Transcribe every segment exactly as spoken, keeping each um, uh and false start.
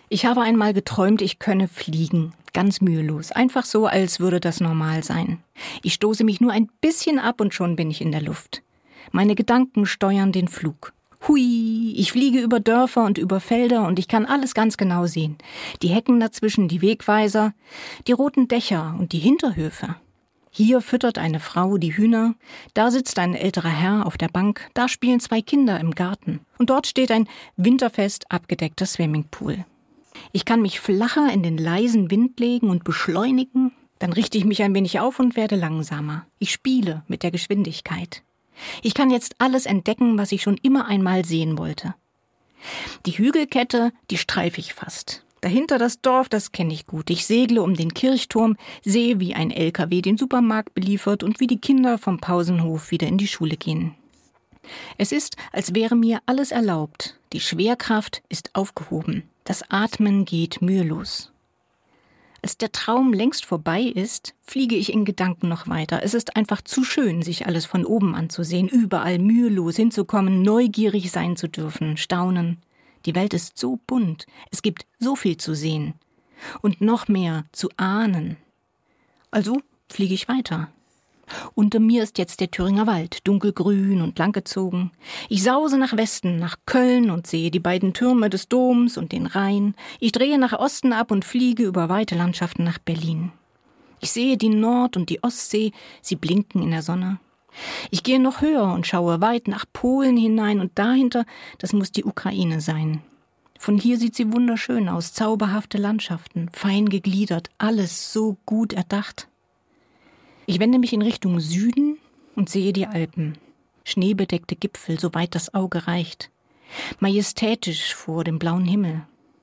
Ich habe einmal geträumt, ich könne fliegen. Ganz mühelos. Einfach so, als würde das normal sein. Ich stoße mich nur ein bisschen ab und schon bin ich in der Luft. Meine Gedanken steuern den Flug. Hui, ich fliege über Dörfer und über Felder und ich kann alles ganz genau sehen. Die Hecken dazwischen, die Wegweiser, die roten Dächer und die Hinterhöfe. Hier füttert eine Frau die Hühner, da sitzt ein älterer Herr auf der Bank, da spielen zwei Kinder im Garten und dort steht ein winterfest abgedeckter Swimmingpool. Ich kann mich flacher in den leisen Wind legen und beschleunigen, dann richte ich mich ein wenig auf und werde langsamer. Ich spiele mit der Geschwindigkeit. Ich kann jetzt alles entdecken, was ich schon immer einmal sehen wollte. Die Hügelkette, die streife ich fast. Dahinter das Dorf, das kenne ich gut. Ich segle um den Kirchturm, sehe, wie ein L K W den Supermarkt beliefert und wie die Kinder vom Pausenhof wieder in die Schule gehen. Es ist, als wäre mir alles erlaubt. Die Schwerkraft ist aufgehoben. Das Atmen geht mühelos. Als der Traum längst vorbei ist, fliege ich in Gedanken noch weiter. Es ist einfach zu schön, sich alles von oben anzusehen, überall mühelos hinzukommen, neugierig sein zu dürfen, staunen. Die Welt ist so bunt, es gibt so viel zu sehen und noch mehr zu ahnen. Also fliege ich weiter. Unter mir ist jetzt der Thüringer Wald, dunkelgrün und langgezogen. Ich sause nach Westen, nach Köln und sehe die beiden Türme des Doms und den Rhein. Ich drehe nach Osten ab und fliege über weite Landschaften nach Berlin. Ich sehe die Nord- und die Ostsee, sie blinken in der Sonne. Ich gehe noch höher und schaue weit nach Polen hinein und dahinter, das muss die Ukraine sein. Von hier sieht sie wunderschön aus, zauberhafte Landschaften, fein gegliedert, alles so gut erdacht. Ich wende mich in Richtung Süden und sehe die Alpen. Schneebedeckte Gipfel, soweit das Auge reicht. Majestätisch vor dem blauen Himmel.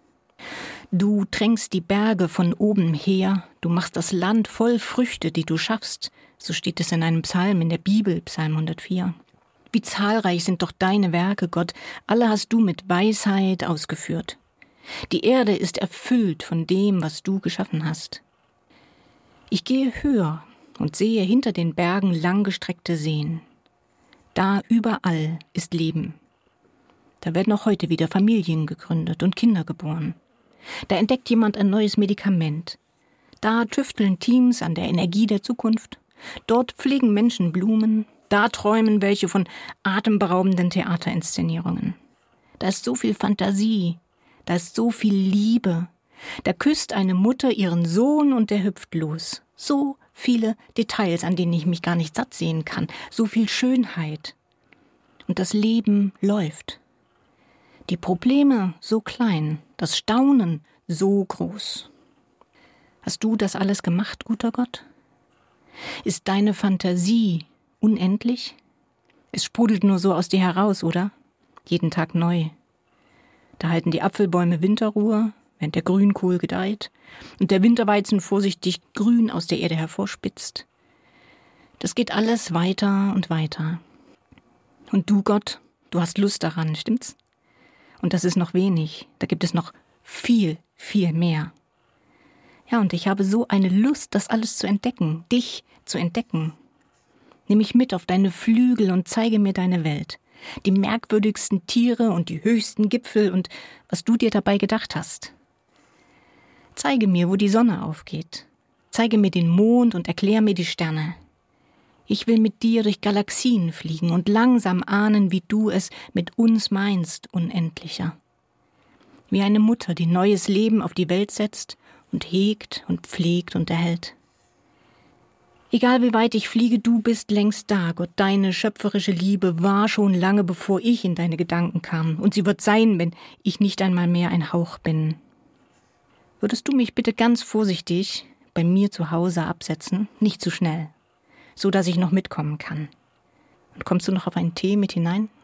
Du tränkst die Berge von oben her, du machst das Land voll Früchte, die du schaffst. So steht es in einem Psalm in der Bibel, Psalm hundertvier. Wie zahlreich sind doch deine Werke, Gott, alle hast du mit Weisheit ausgeführt. Die Erde ist erfüllt von dem, was du geschaffen hast. Ich gehe höher und sehe hinter den Bergen langgestreckte Seen. Da überall ist Leben. Da werden auch heute wieder Familien gegründet und Kinder geboren. Da entdeckt jemand ein neues Medikament. Da tüfteln Teams an der Energie der Zukunft. Dort pflegen Menschen Blumen. Da träumen welche von atemberaubenden Theaterinszenierungen. Da ist so viel Fantasie. Da ist so viel Liebe. Da küsst eine Mutter ihren Sohn und der hüpft los. So viele Details, an denen ich mich gar nicht satt sehen kann. So viel Schönheit. Und das Leben läuft. Die Probleme so klein, das Staunen so groß. Hast du das alles gemacht, guter Gott? Ist deine Fantasie unendlich? Es sprudelt nur so aus dir heraus, oder? Jeden Tag neu. Da halten die Apfelbäume Winterruhe, während der Grünkohl gedeiht und der Winterweizen vorsichtig grün aus der Erde hervorspitzt. Das geht alles weiter und weiter. Und du, Gott, du hast Lust daran, stimmt's? Und das ist noch wenig, da gibt es noch viel, viel mehr. Ja, und ich habe so eine Lust, das alles zu entdecken, dich zu entdecken. Nimm mich mit auf deine Flügel und zeige mir deine Welt. Die merkwürdigsten Tiere und die höchsten Gipfel und was du dir dabei gedacht hast. Zeige mir, wo die Sonne aufgeht. Zeige mir den Mond und erklär mir die Sterne. Ich will mit dir durch Galaxien fliegen und langsam ahnen, wie du es mit uns meinst, Unendlicher. Wie eine Mutter, die neues Leben auf die Welt setzt und hegt und pflegt und erhält. Egal wie weit ich fliege, du bist längst da, Gott. Deine schöpferische Liebe war schon lange, bevor ich in deine Gedanken kam. Und sie wird sein, wenn ich nicht einmal mehr ein Hauch bin. Würdest du mich bitte ganz vorsichtig bei mir zu Hause absetzen? Nicht zu schnell, so dass ich noch mitkommen kann. Und kommst du noch auf einen Tee mit hinein?